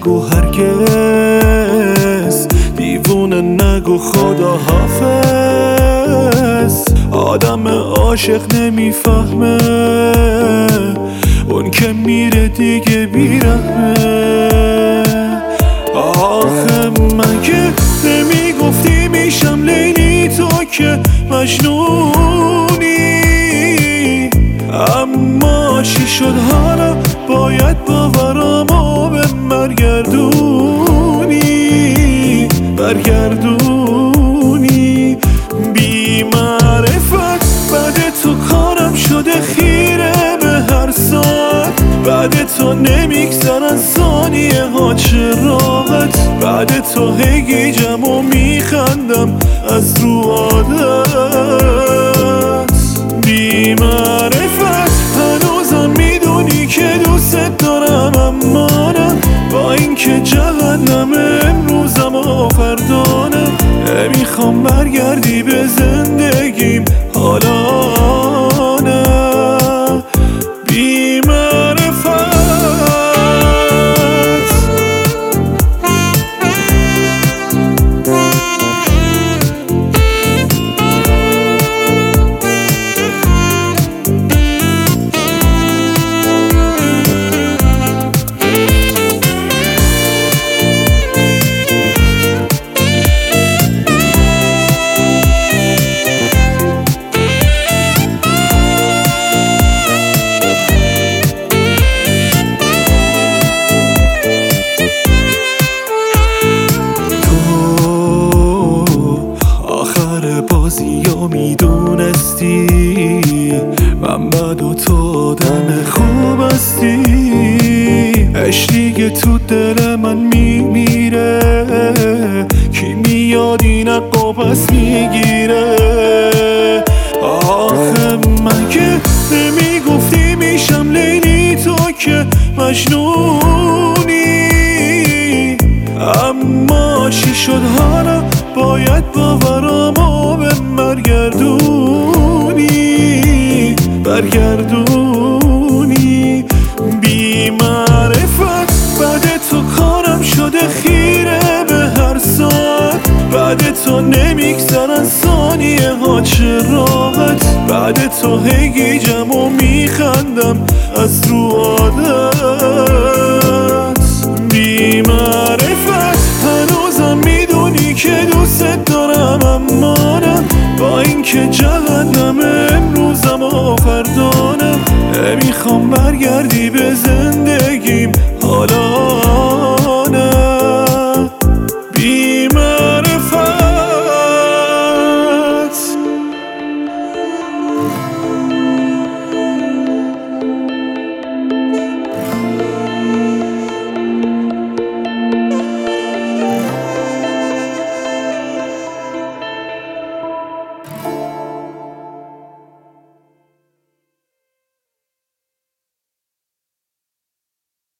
نگو هرگز، دیوونه نگو خدا حافظ. آدم عاشق نمیفهمه اون که میره دیگه بیرحمه. آخه من که نمیگفتی میشم لیلی، تو که مجنونی. اما چی شد حالا باید باورامو به برگردونی. بی معرفت بعد تو کارم شده خیره به هر ساعت. بعد تو نمیگذرن ثانیه ها چه راحت. بعد تو هی گیجم و میخندم از رو عادت. بی معرفت هنوزم میدونی که دوست دارم، اما نه با اینکه جهنم امروزم و فردا نه. نمیخوام برگردی به زندگیم حالا نه. بی معرفت بازیو میدونستی من بد و تو آدم خوب هستی. عشقی که تو دل من میمیره، کی میاد این عقا پس میگیره. آخه من که نمیگفتی میشم لیلی، تو که مجنونی. اما چی شد حالا باید باورامو به برگردونی. بی معرفت بعد تو کارم شده خیره به هر ساعت. بعد تو نمیگذرن ثانیه ها چه راحت. بعد تو هی گیجم و میخندم از رو عادت. بی معرفت هنوزم میدونی که دوست دارم، اما نه با اینکه جهنم امروزم و فردا نه. نمیخوام برگردی به